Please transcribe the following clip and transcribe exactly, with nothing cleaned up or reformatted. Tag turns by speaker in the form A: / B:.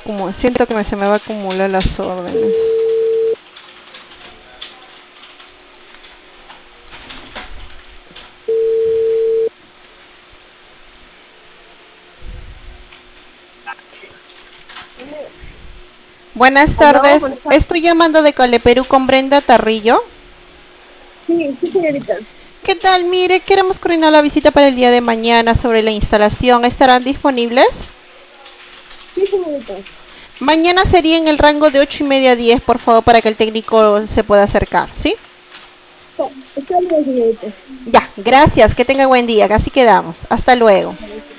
A: acumular, siento que me, se me va a acumular las órdenes. Buenas
B: Aló,
A: tardes,
B: buenas tardes.
A: estoy llamando de Caleperú con Brenda Tarrillo.
B: Sí, sí, señorita.
A: ¿Qué tal? Mire, queremos coordinar la visita para el día de mañana sobre la instalación. ¿Estarán disponibles?
B: Sí, señorita.
A: Mañana sería en el rango de ocho y media a diez, por favor, para que el técnico se pueda acercar, ¿sí?
B: Está, está bien, señorita.
A: Ya, gracias, que tenga buen día, así quedamos. Hasta luego.